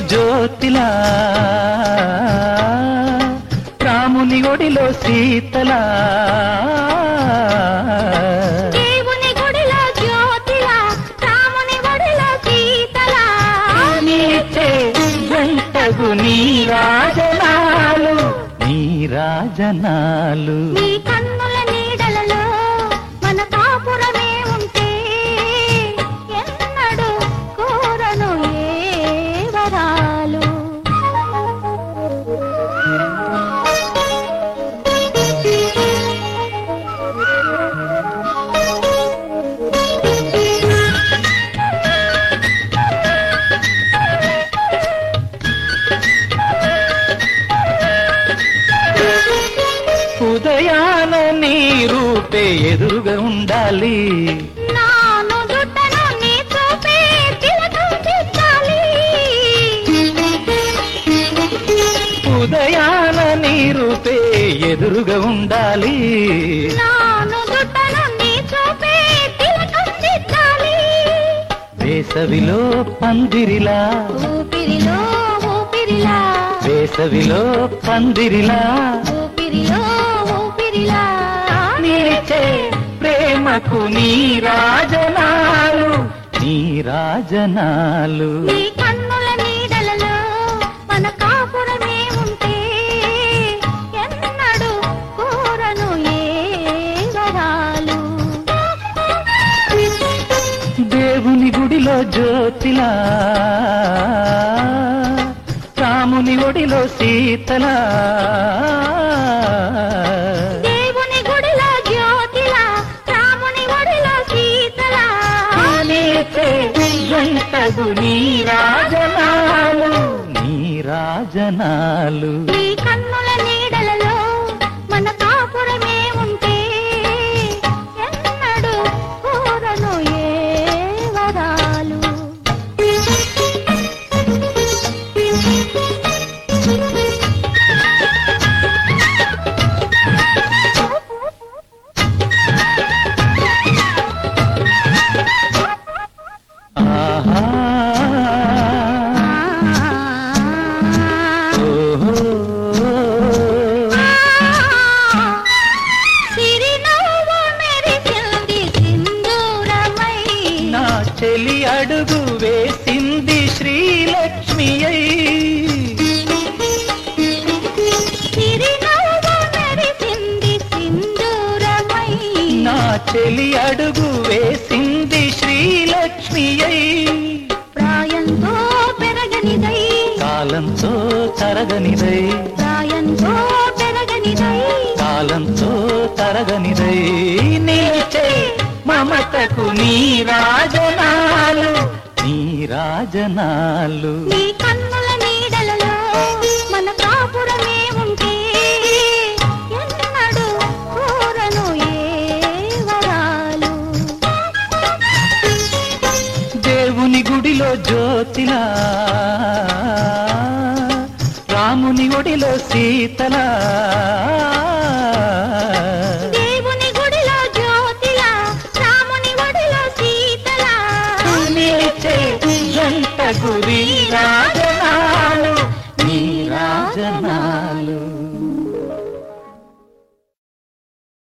జ్యోతిలా రాముని ఒడిలో సీతలా దేవుని గుడిలో జ్యోతిలా రాముని ఒడిలో సీతలా నీచే జంటగు నీ రాజనాలు నీ రాజనాలు నీ కన్నుల నీడలలో మన కాపురమే ఉంటే ఎన్నడు కోరను ఏ వరాలు. ఉదయాన నీ రూపే ఎదురుగా ఉండాలి నాను దుట్టను నీ చూపే తిలకం దిద్దాలి. ఉదయాన నీ రూపే ఎదురుగా ఉండాలి నాను దుట్టను నీ చూపే తిలకం దిద్దాలి. వేసవిలో పందిరిలా ఊపిరిలో ఊపిరిలా వేసవిలో పందిరిలా ఊపిరిలో ఊపిరిలా నిలిచే ప్రేమకు నీ రాజనాలు నీ రాజనాలు నీ కన్నుల నీడలలో మన కాపురమే ఉంటే ఎన్నడు కోరను ఏ వరాలు. దేవుని గుడిలో జ్యోతిలా రాముని ఒడిలో సీతలా దేవుని గుడిలో జ్యోతిలా రాముని ఒడిలో సీతలా నీచే జంటగు నీ రాజనాలు నీ రాజనాలు నీ కన్నుల నీడలలో మన కాపురమే ఉంటే ఎన్నడు కోరను ఏ వరాలు. ఆహా ఓహో సిరినవ్వు మెరిసింది సింధూరమై నా చెలి అడుగు వేసింది శ్రీలక్ష్మి అయి సిరినవ్వు మెరిసింది సింధూరమై నా చెలి అడుగు వేసింది శ్రీలక్ష్మి అయి ప్రాయంతో పెరగనిదై కాలంతో తరగనిదై ప్రాయంతో పెరగనిదై కాలంతో తరగనిదై నీచే మమతకు నీ రాజనాలు నీ రాజనాలు నీ కన్నుల నీడలలో మన కాపురమే ఉంటే ఎన్నడు కోరను ఏ వరాలు. దేవుని గుడిలో జ్యోతిలా రాముని ఒడిలో సీతలా దేవుని గుడిలో జ్యోతిలా రాముని ఒడిలో సీతలా నిలిచే జంటకు నీ రాజ